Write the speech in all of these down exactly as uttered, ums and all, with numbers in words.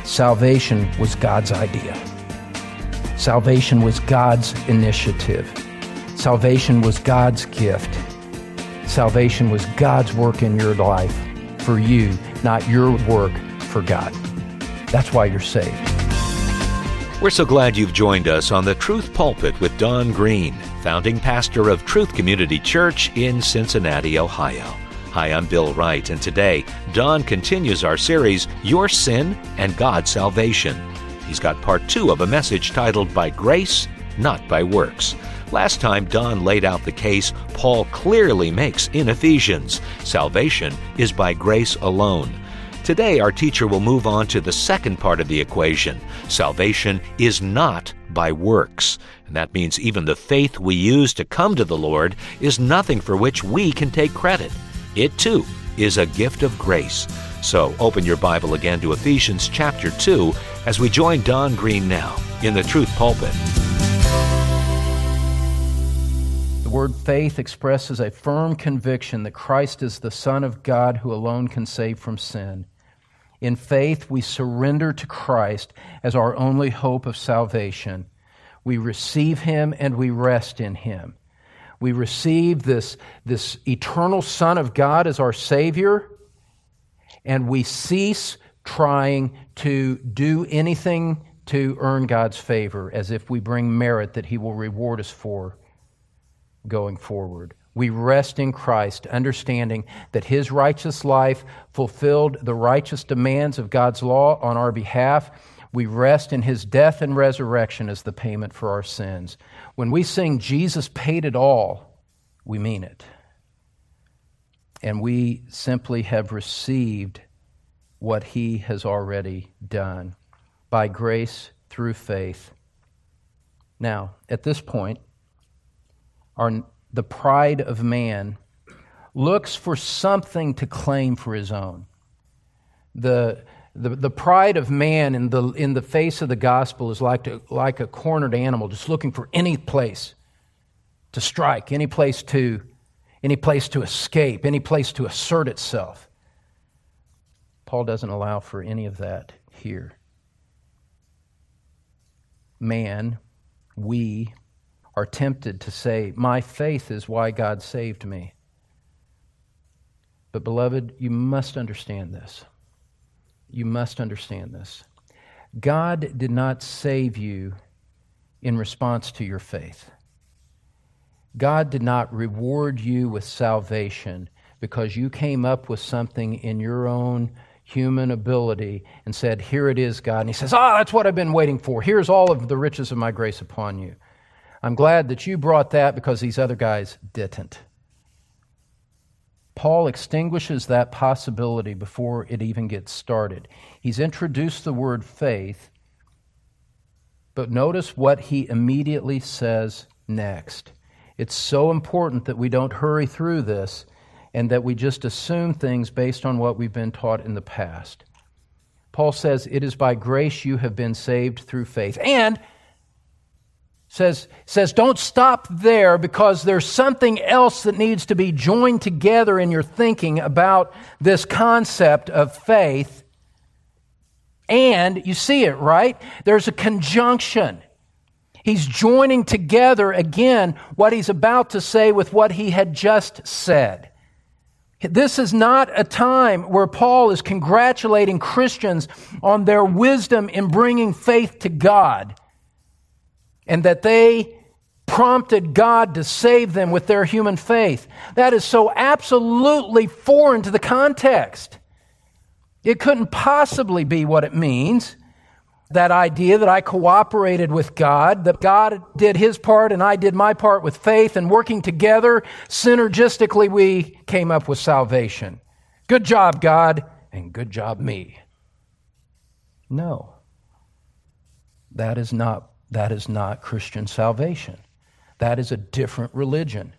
salvation was God's idea. Salvation was God's initiative. Salvation was God's gift. Salvation was God's work in your life for you, not your work for God. That's why you're saved. We're so glad you've joined us on the Truth Pulpit with Don Green, founding pastor of Truth Community Church in Cincinnati, Ohio. Hi, I'm Bill Wright, and today, Don continues our series, Your Sin and God's Salvation. He's got part two of a message titled, By Grace, Not by Works. Last time, Don laid out the case Paul clearly makes in Ephesians. Salvation is by grace alone. Today, our teacher will move on to the second part of the equation. Salvation is not by works. And that means even the faith we use to come to the Lord is nothing for which we can take credit. It, too, is a gift of grace. So open your Bible again to Ephesians chapter two as we join Don Green now in the Truth Pulpit. The word faith expresses a firm conviction that Christ is the Son of God who alone can save from sin. In faith, we surrender to Christ as our only hope of salvation. We receive Him and we rest in Him. We receive this, this eternal Son of God as our Savior, and we cease trying to do anything to earn God's favor, as if we bring merit that He will reward us for going forward. We rest in Christ, understanding that His righteous life fulfilled the righteous demands of God's law on our behalf. We rest in His death and resurrection as the payment for our sins. When we sing, Jesus paid it all, we mean it. And we simply have received what He has already done by grace through faith. Now, at this point, our, the pride of man looks for something to claim for his own. The, the, the pride of man in the, in the face of the gospel is like, to, like a cornered animal, just looking for any place to strike, any place to any place to escape, any place to assert itself. Paul doesn't allow for any of that here. Man, we are tempted to say, my faith is why God saved me. But beloved, you must understand this. You must understand this. God did not save you in response to your faith. God did not reward you with salvation because you came up with something in your own human ability and said, here it is, God. And He says, ah, that's what I've been waiting for. Here's all of the riches of my grace upon you. I'm glad that you brought that because these other guys didn't. Paul extinguishes that possibility before it even gets started. He's introduced the word faith, but notice what he immediately says next. It's so important that we don't hurry through this and that we just assume things based on what we've been taught in the past. Paul says, it is by grace you have been saved through faith. And says, says don't stop there, because there's something else that needs to be joined together in your thinking about this concept of faith. And you see it, right? There's a conjunction. He's joining together again what he's about to say with what he had just said. This is not a time where Paul is congratulating Christians on their wisdom in bringing faith to God and that they prompted God to save them with their human faith. That is so absolutely foreign to the context. It couldn't possibly be what it means. That idea that I cooperated with God, that God did His part and I did my part with faith, and working together, synergistically, we came up with salvation. Good job, God, and good job, me. No. That is not, that is not Christian salvation. That is a different religion.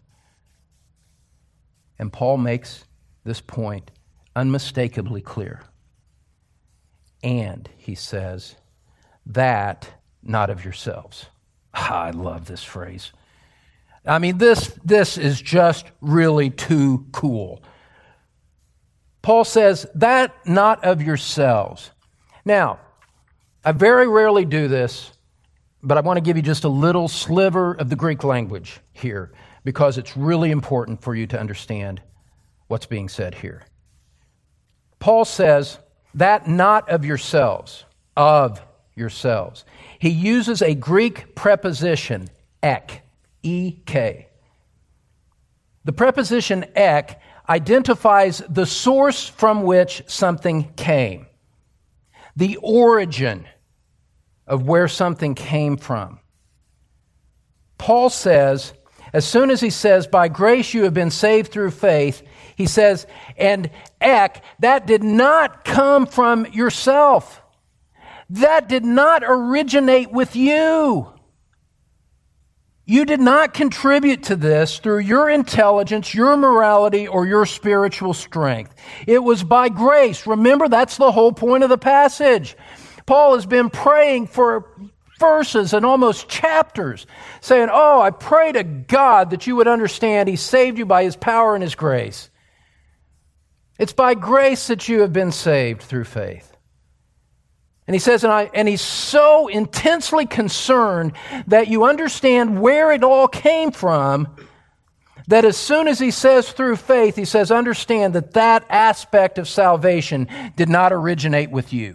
And Paul makes this point unmistakably clear. And, he says, that not of yourselves. Ah, I love this phrase. I mean, this, this is just really too cool. Paul says, that not of yourselves. Now, I very rarely do this, but I want to give you just a little sliver of the Greek language here because it's really important for you to understand what's being said here. Paul says that not of yourselves, of yourselves. He uses a Greek preposition, ek, E K. The preposition ek identifies the source from which something came, the origin of where something came from. Paul says, as soon as he says, by grace you have been saved through faith, he says, and ek, that did not come from yourself. That did not originate with you. You did not contribute to this through your intelligence, your morality, or your spiritual strength. It was by grace. Remember, that's the whole point of the passage. Paul has been praying for verses and almost chapters, saying, oh, I pray to God that you would understand He saved you by His power and His grace. It's by grace that you have been saved through faith. And he says, and, I, and he's so intensely concerned that you understand where it all came from, that as soon as he says through faith, he says, understand that that aspect of salvation did not originate with you.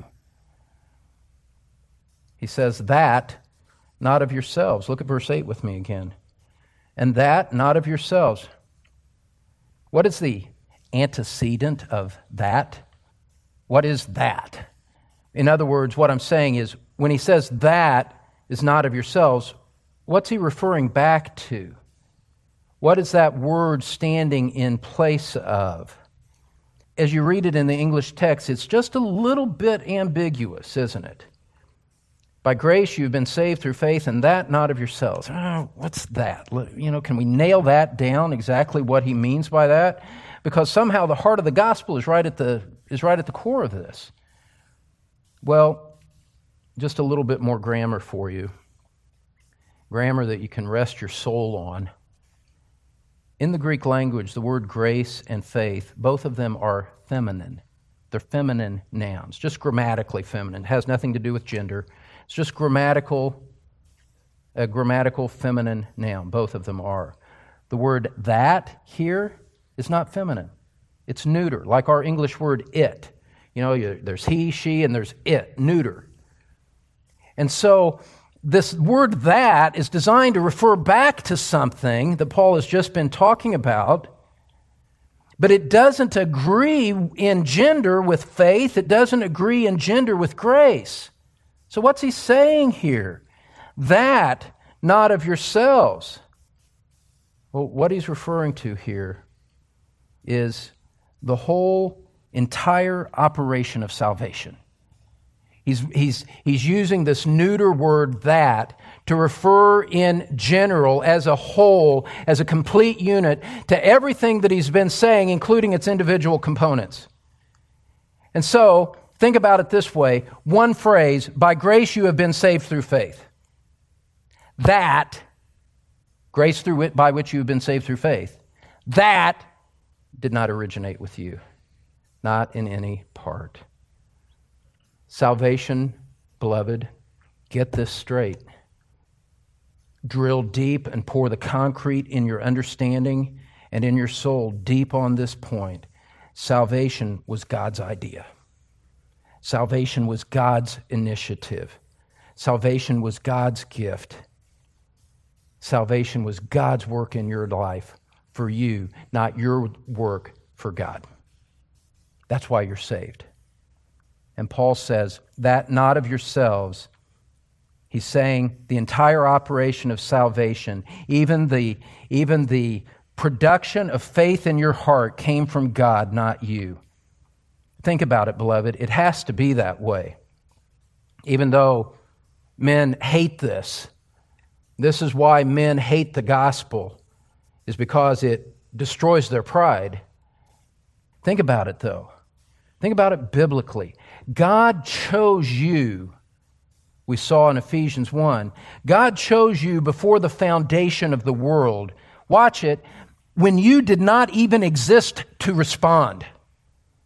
He says, that not of yourselves. Look at verse eight with me again. And that not of yourselves. What is the antecedent of that? What is that? In other words, what I'm saying is, when he says that is not of yourselves, what's he referring back to? What is that word standing in place of? As you read it in the English text, it's just a little bit ambiguous, isn't it? By grace you've been saved through faith, and that not of yourselves. Oh, what's that? You know, can we nail that down, exactly what he means by that? Because somehow the heart of the gospel is right at the is right at the core of this. Well, just a little bit more grammar for you. Grammar that you can rest your soul on. In the Greek language, the word grace and faith, both of them are feminine. They're feminine nouns, just grammatically feminine. It has nothing to do with gender. It's just grammatical, a grammatical feminine noun. Both of them are. The word that here is not feminine. It's neuter, like our English word it. You know, you, there's he, she, and there's it, neuter. And so this word that is designed to refer back to something that Paul has just been talking about, but it doesn't agree in gender with faith. It doesn't agree in gender with grace. So what's he saying here? That, not of yourselves. Well, what he's referring to here is the whole entire operation of salvation. He's, he's, he's using this neuter word that to refer in general, as a whole, as a complete unit, to everything that he's been saying, including its individual components. And so, think about it this way. One phrase, by grace you have been saved through faith. That, grace through it by which you have been saved through faith, that did not originate with you. Not in any part. Salvation, beloved, get this straight. Drill deep and pour the concrete in your understanding and in your soul deep on this point. Salvation was God's idea. Salvation was God's initiative. Salvation was God's gift. Salvation was God's work in your life for you, not your work for God. That's why you're saved. And Paul says, that not of yourselves. He's saying the entire operation of salvation, even the, even the production of faith in your heart came from God, not you. Think about it, beloved. It has to be that way. Even though men hate this, this is why men hate the gospel, is because it destroys their pride. Think about it, though. Think about it biblically. God chose you, we saw in Ephesians one. God chose you before the foundation of the world. Watch it, when you did not even exist to respond.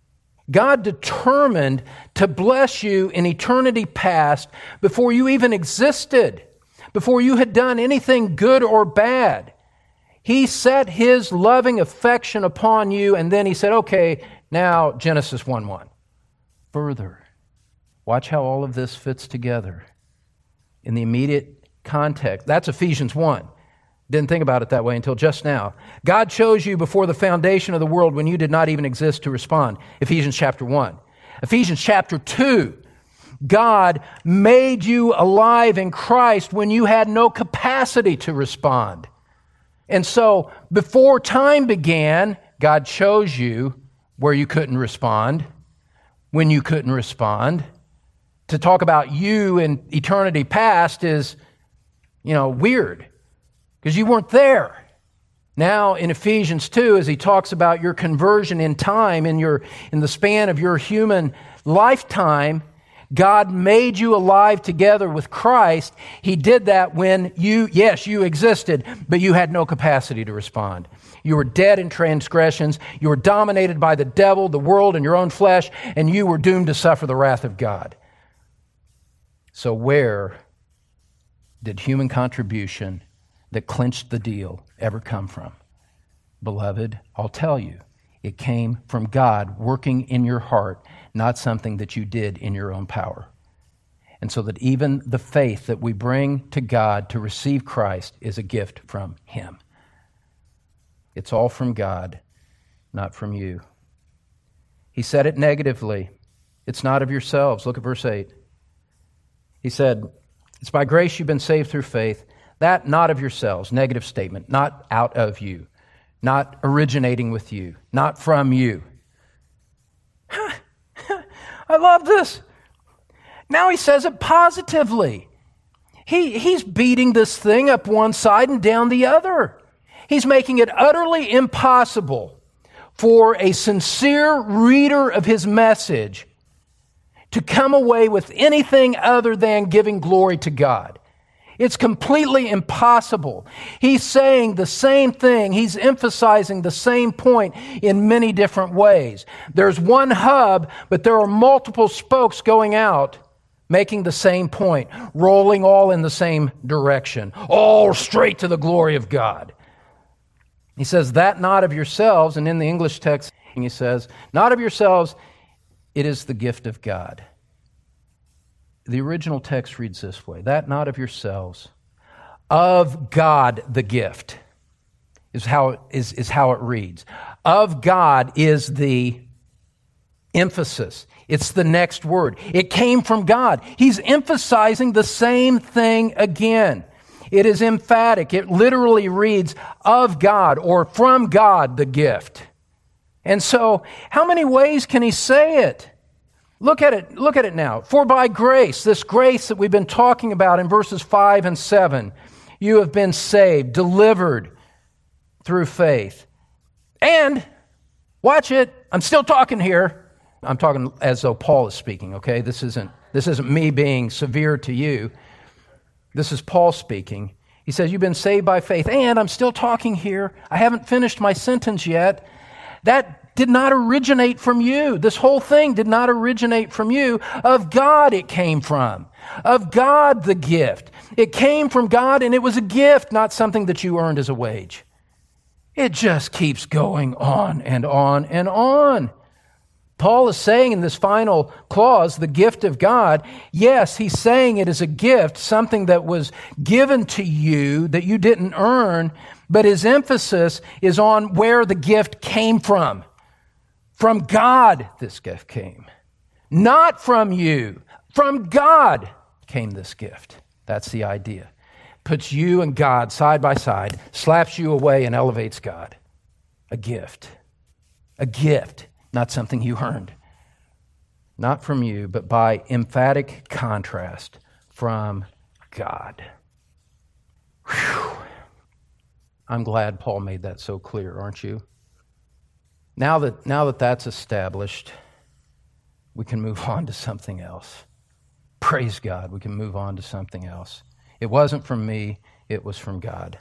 God determined to bless you in eternity past before you even existed, before you had done anything good or bad. He set His loving affection upon you, and then He said, okay, now Genesis one one. Further, watch how all of this fits together in the immediate context. That's Ephesians one. Didn't think about it that way until just now. God chose you before the foundation of the world when you did not even exist to respond. Ephesians chapter one. Ephesians chapter two. God made you alive in Christ when you had no capacity to respond. And so, before time began, God chose you where you couldn't respond, when you couldn't respond. To talk about you in eternity past is, you know, weird, because you weren't there. Now, in Ephesians two, as he talks about your conversion in time, in your in the span of your human lifetime, God made you alive together with Christ. He did that when you, yes, you existed, but you had no capacity to respond. You were dead in transgressions. You were dominated by the devil, the world, and your own flesh, and you were doomed to suffer the wrath of God. So where did human contribution that clinched the deal ever come from? Beloved, I'll tell you, it came from God working in your heart, not something that you did in your own power. And so that even the faith that we bring to God to receive Christ is a gift from Him. It's all from God, not from you. He said it negatively. It's not of yourselves. Look at verse eight. He said, it's by grace you've been saved through faith. That not of yourselves, negative statement, not out of you, not originating with you, not from you. I love this. Now he says it positively. He, he's beating this thing up one side and down the other. He's making it utterly impossible for a sincere reader of his message to come away with anything other than giving glory to God. It's completely impossible. He's saying the same thing. He's emphasizing the same point in many different ways. There's one hub, but there are multiple spokes going out, making the same point, rolling all in the same direction, all straight to the glory of God. He says, that not of yourselves, and in the English text, he says, not of yourselves, it is the gift of God. The original text reads this way, that not of yourselves, of God the gift, is how, is, is how it reads. Of God is the emphasis. It's the next word. It came from God. He's emphasizing the same thing again. It is emphatic. It literally reads, of God, or from God the gift. And so, how many ways can he say it? Look at it, look at it now. For by grace, this grace that we've been talking about in verses five and seven, you have been saved, delivered through faith. And, watch it, I'm still talking here. I'm talking as though Paul is speaking, okay? This isn't, this isn't me being severe to you. This is Paul speaking. He says, you've been saved by faith. And I'm still talking here. I haven't finished my sentence yet. That did not originate from you. This whole thing did not originate from you. Of God it came from. Of God the gift. It came from God, and it was a gift, not something that you earned as a wage. It just keeps going on and on and on. Paul is saying in this final clause, the gift of God, yes, he's saying it is a gift, something that was given to you that you didn't earn, but his emphasis is on where the gift came from. From God, this gift came. Not from you. From God came this gift. That's the idea. Puts you and God side by side, slaps you away and elevates God. A gift. A gift, not something you earned. Not from you, but by emphatic contrast, from God. Whew. I'm glad Paul made that so clear, aren't you? Now that, now that that's established, we can move on to something else. Praise God, we can move on to something else. It wasn't from me, it was from God.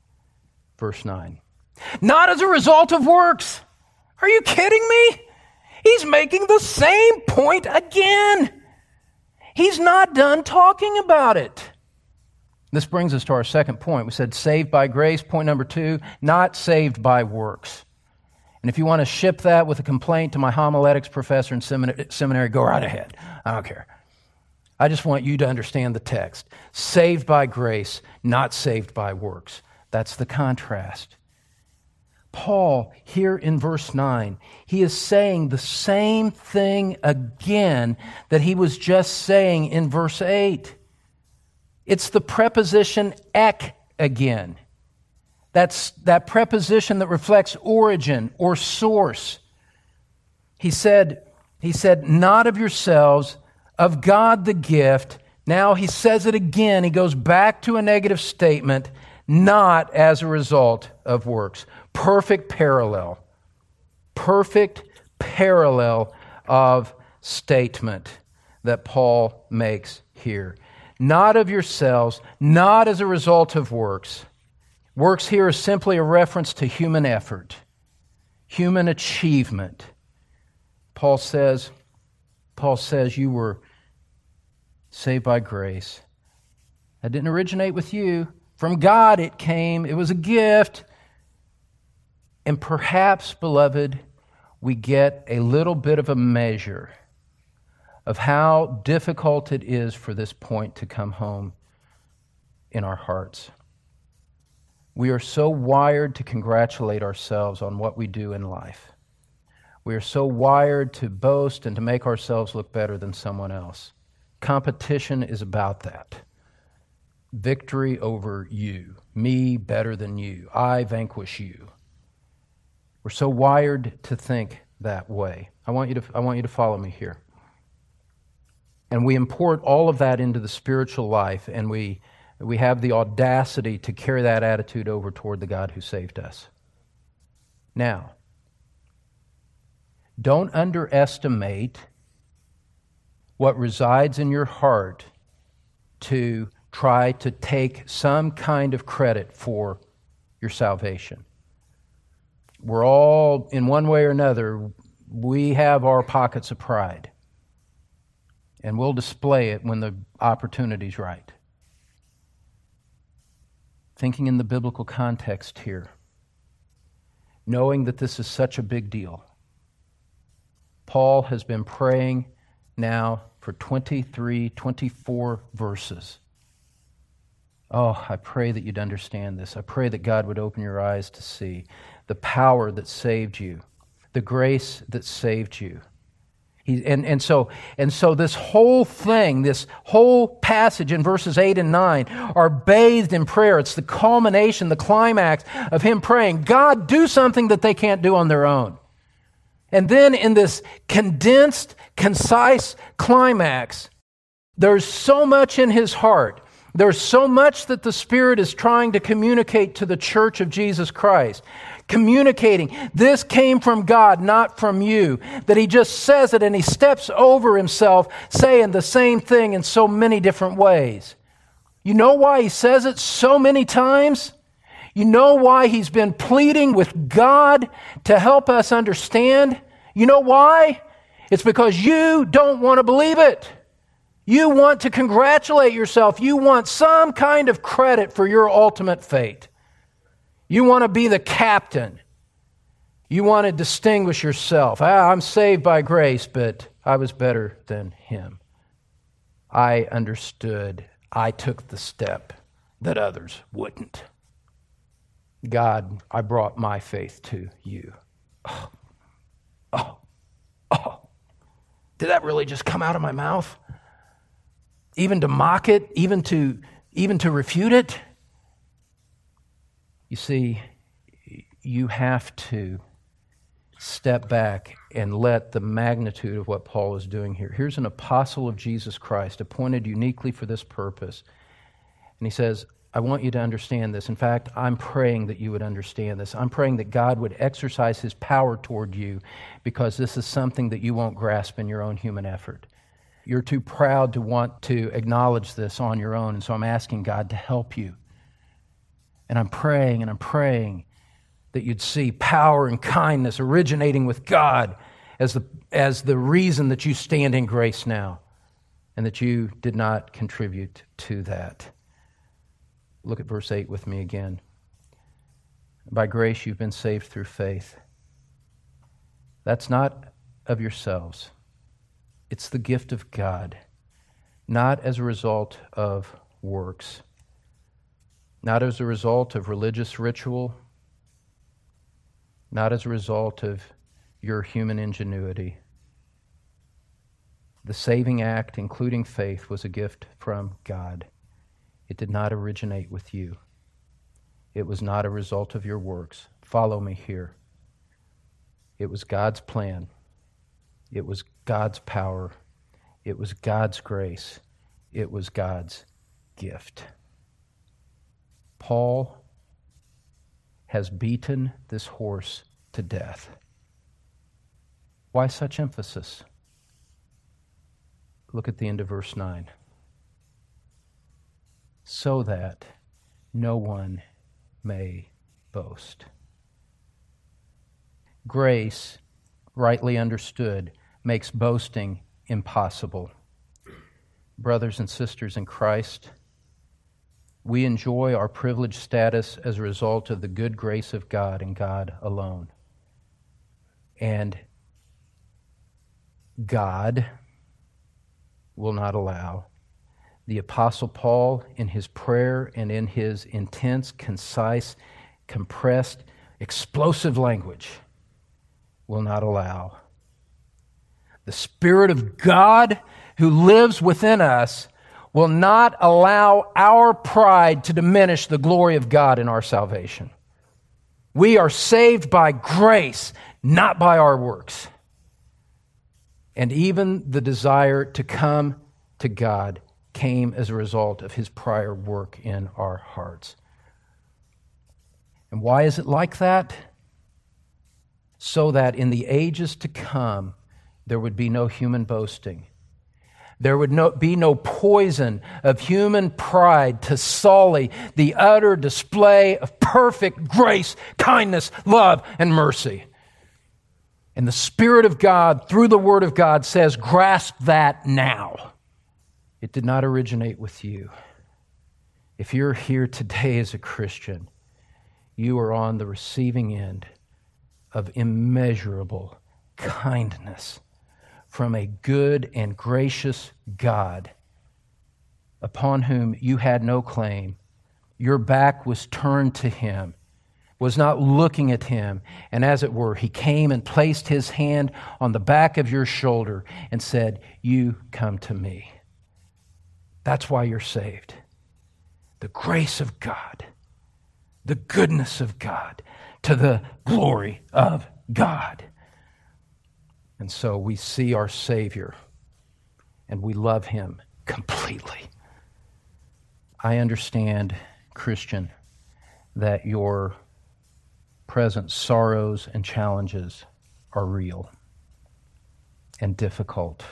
Verse nine. Not as a result of works. Are you kidding me? He's making the same point again. He's not done talking about it. This brings us to our second point. We said saved by grace. Point number two, not saved by works. And if you want to ship that with a complaint to my homiletics professor in seminary, go right ahead. I don't care. I just want you to understand the text. Saved by grace, not saved by works. That's the contrast. Paul, here in verse nine, he is saying the same thing again that he was just saying in verse eight. It's the preposition ek again. That's that preposition that reflects origin or source. He said, he said, not of yourselves, of God the gift. Now he says it again. He goes back to a negative statement, not as a result of works. Perfect parallel. Perfect parallel of statement that Paul makes here. Not of yourselves, not as a result of works. Works here is simply a reference to human effort, human achievement. Paul says, Paul says you were saved by grace. That didn't originate with you. From God it came. It was a gift. And perhaps, beloved, we get a little bit of a measure of how difficult it is for this point to come home in our hearts. We are so wired to congratulate ourselves on what we do in life. We are so wired to boast and to make ourselves look better than someone else. Competition is about that. Victory over you. Me better than you. I vanquish you. We're so wired to think that way. I want you to, I want you to follow me here. And we import all of that into the spiritual life, and we we have the audacity to carry that attitude over toward the God who saved us. Now, don't underestimate what resides in your heart to try to take some kind of credit for your salvation. We're all, in one way or another, we have our pockets of pride. And we'll display it when the opportunity's right. Thinking in the biblical context here, knowing that this is such a big deal, Paul has been praying now for twenty-three, twenty-four verses. Oh, I pray that you'd understand this. I pray that God would open your eyes to see the power that saved you, the grace that saved you. He, and, and so and so this whole thing, this whole passage in verses eight and nine are bathed in prayer. It's the culmination, the climax of him praying, God, do something that they can't do on their own. And then in this condensed, concise climax, there's so much in his heart. There's so much that the Spirit is trying to communicate to the church of Jesus Christ. Communicating, this came from God, not from you. That he just says it and he steps over himself, saying the same thing in so many different ways. You know why he says it so many times? You know why he's been pleading with God to help us understand? You know why? It's because you don't want to believe it. You want to congratulate yourself. You want some kind of credit for your ultimate fate. You want to be the captain. You want to distinguish yourself. Ah, I'm saved by grace, but I was better than him. I understood. I took the step that others wouldn't. God, I brought my faith to you. Oh, oh, oh. Did that really just come out of my mouth? Even to mock it, even to, even to refute it? You see, you have to step back and let the magnitude of what Paul is doing here. Here's an apostle of Jesus Christ, appointed uniquely for this purpose. And he says, I want you to understand this. In fact, I'm praying that you would understand this. I'm praying that God would exercise his power toward you, because this is something that you won't grasp in your own human effort. You're too proud to want to acknowledge this on your own, and so I'm asking God to help you. And I'm praying and I'm praying that you'd see power and kindness originating with God as the, as the reason that you stand in grace now and that you did not contribute to that. Look at verse eight with me again. By grace you've been saved through faith. That's not of yourselves. It's the gift of God, not as a result of works, not as a result of religious ritual, not as a result of your human ingenuity. The saving act, including faith, was a gift from God. It did not originate with you. It was not a result of your works. Follow me here. It was God's plan. It was God's power. It was God's grace. It was God's gift. Paul has beaten this horse to death. Why such emphasis? Look at the end of verse nine. So that no one may boast. Grace, rightly understood, makes boasting impossible. Brothers and sisters in Christ, we enjoy our privileged status as a result of the good grace of God and God alone. And God will not allow the Apostle Paul, in his prayer and in his intense, concise, compressed, explosive language, will not allow the Spirit of God who lives within us will not allow our pride to diminish the glory of God in our salvation. We are saved by grace, not by our works. And even the desire to come to God came as a result of His prior work in our hearts. And why is it like that? So that in the ages to come, there would be no human boasting. There would no, be no poison of human pride to sully the utter display of perfect grace, kindness, love, and mercy. And the Spirit of God, through the Word of God, says, grasp that now. It did not originate with you. If you're here today as a Christian, you are on the receiving end of immeasurable kindness from a good and gracious God upon whom you had no claim. Your back was turned to Him, was not looking at Him, and as it were, He came and placed His hand on the back of your shoulder and said, you come to me. That's why you're saved. The grace of God, the goodness of God, to the glory of God. And so we see our Savior and we love Him completely. I understand, Christian, that your present sorrows and challenges are real and difficult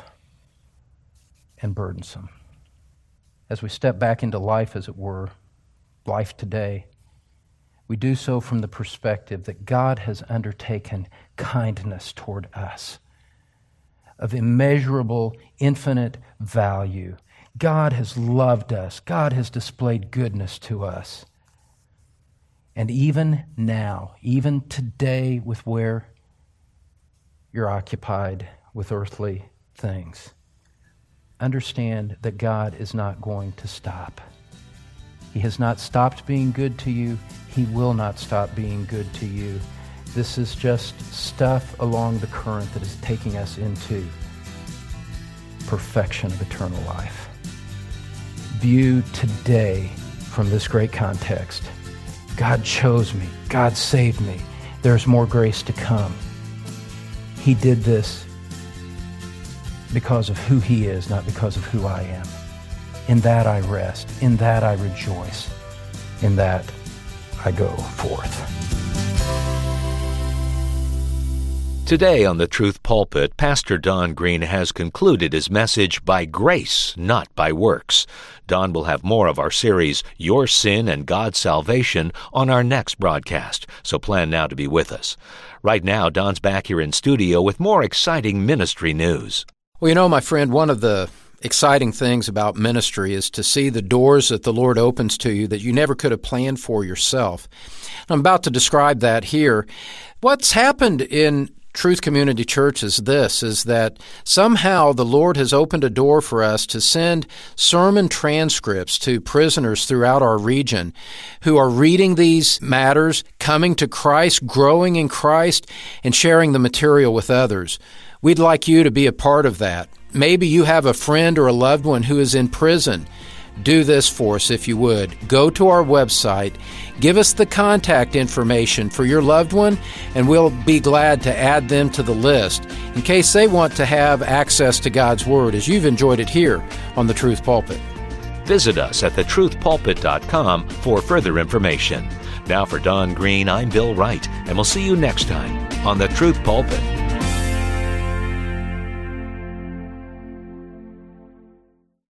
and burdensome. As we step back into life, as it were, life today, we do so from the perspective that God has undertaken kindness toward us of immeasurable, infinite value. God has loved us. God has displayed goodness to us. And even now, even today, with where you're occupied with earthly things, understand that God is not going to stop. He has not stopped being good to you. He will not stop being good to you. This is just stuff along the current that is taking us into perfection of eternal life. View today from this great context. God chose me. God saved me. There's more grace to come. He did this because of who He is, not because of who I am. In that I rest. In that I rejoice. In that I go forth. Today on the Truth Pulpit, Pastor Don Green has concluded his message, By Grace, Not by Works. Don will have more of our series, Your Sin and God's Salvation, on our next broadcast, so plan now to be with us. Right now, Don's back here in studio with more exciting ministry news. Well, you know, my friend, one of the exciting things about ministry is to see the doors that the Lord opens to you that you never could have planned for yourself. I'm about to describe that here. What's happened in Truth Community Church is this, is that somehow the Lord has opened a door for us to send sermon transcripts to prisoners throughout our region who are reading these matters, coming to Christ, growing in Christ, and sharing the material with others. We'd like you to be a part of that. Maybe you have a friend or a loved one who is in prison. Do this for us if you would. Go to our website, give us the contact information for your loved one, and we'll be glad to add them to the list in case they want to have access to God's Word as you've enjoyed it here on The Truth Pulpit. Visit us at the truth pulpit dot com for further information. Now for Don Green, I'm Bill Wright, and we'll see you next time on The Truth Pulpit.